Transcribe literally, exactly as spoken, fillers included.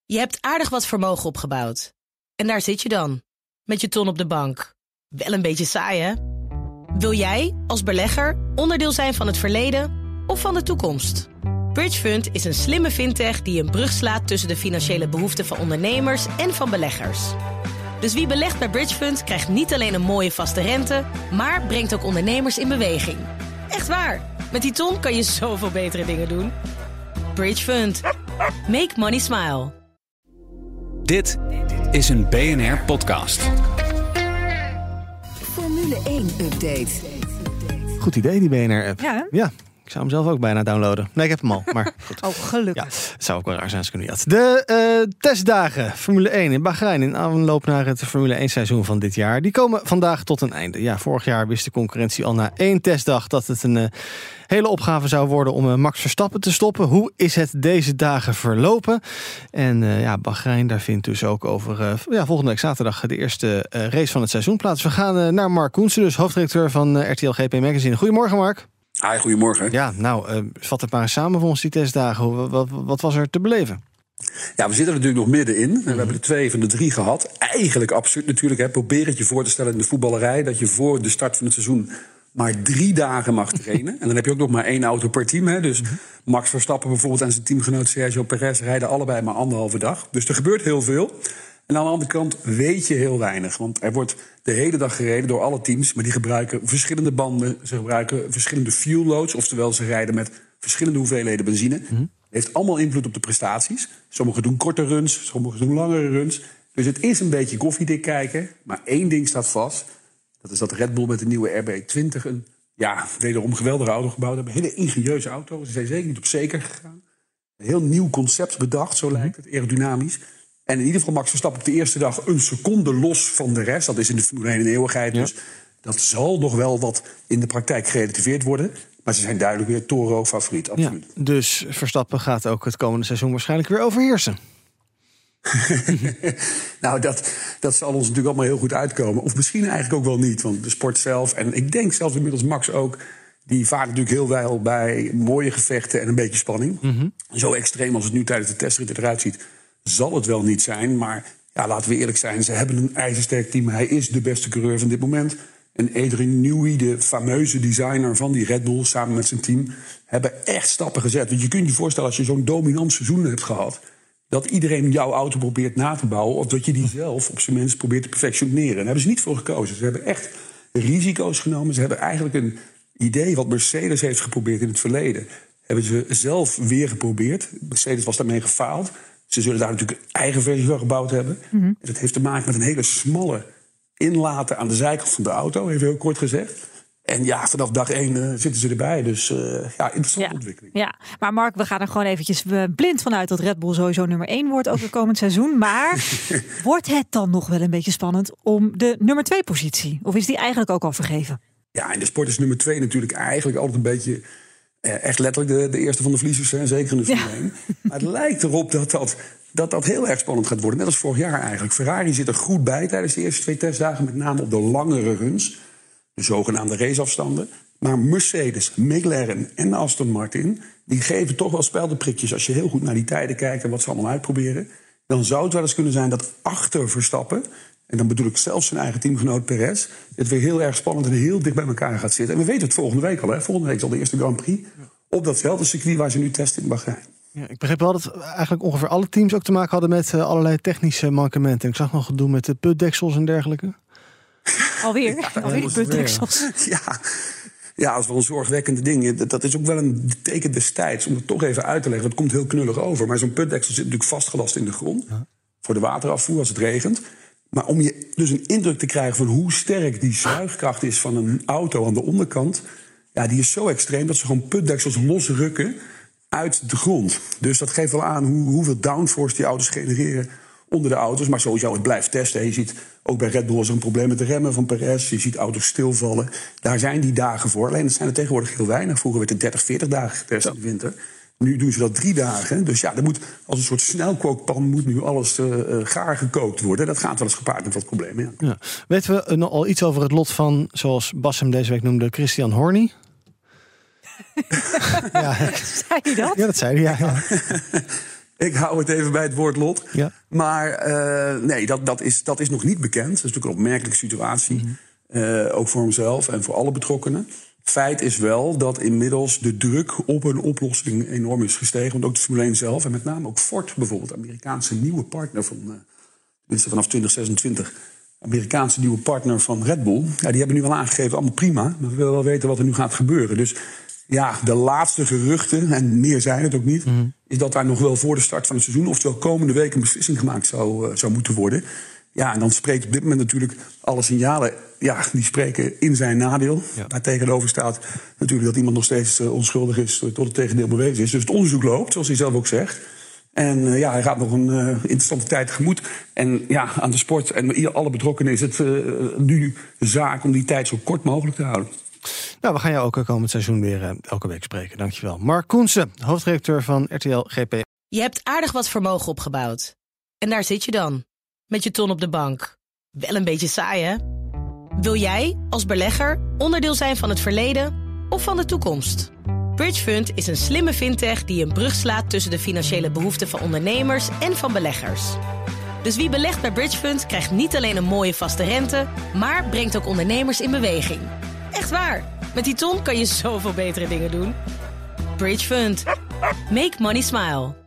Je hebt aardig wat vermogen opgebouwd. En daar zit je dan, met je ton op de bank. Wel een beetje saai, hè? Wil jij, als belegger, onderdeel zijn van het verleden of van de toekomst? Bridgefund is een slimme fintech die een brug slaat tussen de financiële behoeften van ondernemers en van beleggers. Dus wie belegt bij Bridgefund krijgt niet alleen een mooie vaste rente, maar brengt ook ondernemers in beweging. Echt waar, met die ton kan je zoveel betere dingen doen. Bridgefund. Make money smile. Dit is een B N R-podcast. Formule één-update. Goed idee, die B N R-app. Ja, ja, ik zou hem zelf ook bijna downloaden. Nee, ik heb hem al, maar goed. Oh, gelukkig. Ja, het zou ook wel raar zijn als ik hem niet had. De uh, testdagen Formule één in Bahrein in aanloop naar het Formule één seizoen van dit jaar. Die komen vandaag tot een einde. Ja, vorig jaar wist de concurrentie al na één testdag dat het een uh, hele opgave zou worden om uh, Max Verstappen te stoppen. Hoe is het deze dagen verlopen? En uh, ja, Bahrein, daar vindt dus ook over uh, ja, volgende week zaterdag de eerste uh, race van het seizoen plaats. We gaan uh, naar Mark Koensen, dus hoofdredacteur van uh, R T L G P Magazine. Goedemorgen, Mark. Hi, goedemorgen. Ja, nou, uh, vat het maar eens samen voor ons die testdagen. Wat, wat, wat was er te beleven? Ja, we zitten er natuurlijk nog middenin. Mm-hmm. We hebben er twee van de drie gehad. Eigenlijk absurd natuurlijk. Hè. Probeer het je voor te stellen in de voetballerij dat je voor de start van het seizoen maar drie dagen mag trainen. En dan heb je ook nog maar één auto per team. Hè. Dus mm-hmm. Max Verstappen bijvoorbeeld en zijn teamgenoot Sergio Perez rijden allebei maar anderhalve dag. Dus er gebeurt heel veel. En aan de andere kant weet je heel weinig. Want er wordt de hele dag gereden door alle teams. Maar die gebruiken verschillende banden. Ze gebruiken verschillende fuel loads. Oftewel, ze rijden met verschillende hoeveelheden benzine. Mm-hmm. Heeft allemaal invloed op de prestaties. Sommigen doen korte runs, sommigen doen langere runs. Dus het is een beetje koffiedik kijken. Maar één ding staat vast. Dat is dat Red Bull met de nieuwe R B twintig... een ja, wederom geweldige auto gebouwd hebben. Een hele ingenieuze auto. Ze zijn zeker niet op zeker gegaan. Een heel nieuw concept bedacht, zo lijkt het, aerodynamisch. En in ieder geval Max Verstappen op de eerste dag een seconde los van de rest. Dat is in de Formule één een eeuwigheid. Ja. Dus dat zal nog wel wat in de praktijk gerelativeerd worden. Maar ze zijn duidelijk weer Toro favoriet, absoluut. Ja, dus Verstappen gaat ook het komende seizoen waarschijnlijk weer overheersen. nou, dat, dat zal ons natuurlijk allemaal heel goed uitkomen. Of misschien eigenlijk ook wel niet. Want de sport zelf, en ik denk zelfs inmiddels Max ook, die vaart natuurlijk heel wel bij mooie gevechten en een beetje spanning. Mm-hmm. Zo extreem als het nu tijdens de testrit eruit ziet, zal het wel niet zijn. Maar ja, laten we eerlijk zijn, ze hebben een ijzersterk team. Hij is de beste coureur van dit moment. En Adrian Newey, de fameuze designer van die Red Bull, samen met zijn team, hebben echt stappen gezet. Want je kunt je voorstellen, als je zo'n dominant seizoen hebt gehad, dat iedereen jouw auto probeert na te bouwen, of dat je die zelf op zijn minst probeert te perfectioneren. En daar hebben ze niet voor gekozen. Ze hebben echt risico's genomen. Ze hebben eigenlijk een idee wat Mercedes heeft geprobeerd in het verleden, hebben ze zelf weer geprobeerd. Mercedes was daarmee gefaald. Ze zullen daar natuurlijk een eigen versie van gebouwd hebben. Mm-hmm. En dat heeft te maken met een hele smalle inlaten aan de zijkant van de auto, even heel kort gezegd. En ja, vanaf dag één uh, zitten ze erbij. Dus uh, ja, interessante ja, ontwikkeling. Ja, maar Mark, we gaan er gewoon eventjes blind vanuit dat Red Bull sowieso nummer één wordt ook het komend seizoen. Maar wordt het dan nog wel een beetje spannend om de nummer twee positie? Of is die eigenlijk ook al vergeven? Ja, in de sport is nummer twee natuurlijk eigenlijk altijd een beetje eh, echt letterlijk de, de eerste van de verliezers. Hè, zeker in de Formule één. Ja. Maar het lijkt erop dat dat, dat dat heel erg spannend gaat worden. Net als vorig jaar eigenlijk. Ferrari zit er goed bij tijdens de eerste twee testdagen. Met name op de langere runs. De zogenaamde raceafstanden. Maar Mercedes, McLaren en Aston Martin, die geven toch wel speldenprikjes. Als je heel goed naar die tijden kijkt en wat ze allemaal uitproberen, dan zou het wel eens kunnen zijn dat achter Verstappen, en dan bedoel ik zelfs zijn eigen teamgenoot Perez, het weer heel erg spannend en heel dicht bij elkaar gaat zitten. En we weten het volgende week al. Hè? Volgende week is al de eerste Grand Prix op datzelfde circuit waar ze nu testen in Bahrein. Ja, ik begreep wel dat eigenlijk ongeveer alle teams ook te maken hadden met uh, allerlei technische mankementen. Ik zag nog gedoe met de putdeksels en dergelijke. Alweer? Ja, Alweer die putdeksels? Ja. Ja, dat is wel een zorgwekkende ding. Dat is ook wel een teken destijds, om het toch even uit te leggen. Het komt heel knullig over. Maar zo'n putdeksel zit natuurlijk vastgelast in de grond. Ja. Voor de waterafvoer als het regent. Maar om je dus een indruk te krijgen van hoe sterk die zuigkracht is van een auto aan de onderkant, ja, die is zo extreem dat ze gewoon putdeksels losrukken uit de grond. Dus dat geeft wel aan hoe, hoeveel downforce die auto's genereren onder de auto's. Maar sowieso, het blijft testen. Je ziet ook bij Red Bull is er een probleem met de remmen van Perez. Je ziet auto's stilvallen. Daar zijn die dagen voor. Alleen dat zijn er tegenwoordig heel weinig. Vroeger werd het dertig, veertig dagen getest in de winter. Nu doen ze dat drie dagen. Dus ja, er moet als een soort snelkookpan moet nu alles uh, gaar gekookt worden. Dat gaat wel eens gepaard met wat problemen. Ja. Ja. Weten we uh, al iets over het lot van, zoals Bas hem deze week noemde, Christian Horner? Ja. Zei hij dat? Ja, dat zei hij, ja. ja. Ik hou het even bij het woord lot. Ja. Maar uh, nee, dat, dat, is, dat is nog niet bekend. Dat is natuurlijk een opmerkelijke situatie. Mm-hmm. Uh, ook voor hemzelf en voor alle betrokkenen. Feit is wel dat inmiddels de druk op een oplossing enorm is gestegen. Want ook de Formule één zelf en met name ook Ford bijvoorbeeld... Amerikaanse nieuwe partner van... Uh, tenminste vanaf twintig zesentwintig... Amerikaanse nieuwe partner van Red Bull... Ja, die hebben nu wel aangegeven, allemaal prima... maar we willen wel weten wat er nu gaat gebeuren. Dus ja, de laatste geruchten, en meer zijn het ook niet... Mm-hmm. is dat daar nog wel voor de start van het seizoen... oftewel komende week een beslissing gemaakt zou, uh, zou moeten worden. Ja, en dan spreekt op dit moment natuurlijk alle signalen... ja, die spreken in zijn nadeel. Ja. Daar tegenover staat natuurlijk dat iemand nog steeds uh, onschuldig is... tot het tegendeel bewezen is. Dus het onderzoek loopt, zoals hij zelf ook zegt... En uh, ja, hij gaat nog een uh, interessante tijd tegemoet. En ja, aan de sport en alle betrokkenen is het uh, nu de zaak om die tijd zo kort mogelijk te houden. Nou, we gaan jou ook komend seizoen weer uh, elke week spreken. Dankjewel. Mark Koensen, hoofdredacteur van R T L G P. Je hebt aardig wat vermogen opgebouwd. En daar zit je dan, met je ton op de bank. Wel een beetje saai, hè? Wil jij, als belegger, onderdeel zijn van het verleden of van de toekomst? Bridgefund is een slimme fintech die een brug slaat tussen de financiële behoeften van ondernemers en van beleggers. Dus wie belegt bij Bridgefund krijgt niet alleen een mooie vaste rente, maar brengt ook ondernemers in beweging. Echt waar, met die ton kan je zoveel betere dingen doen. Bridgefund. Make money smile.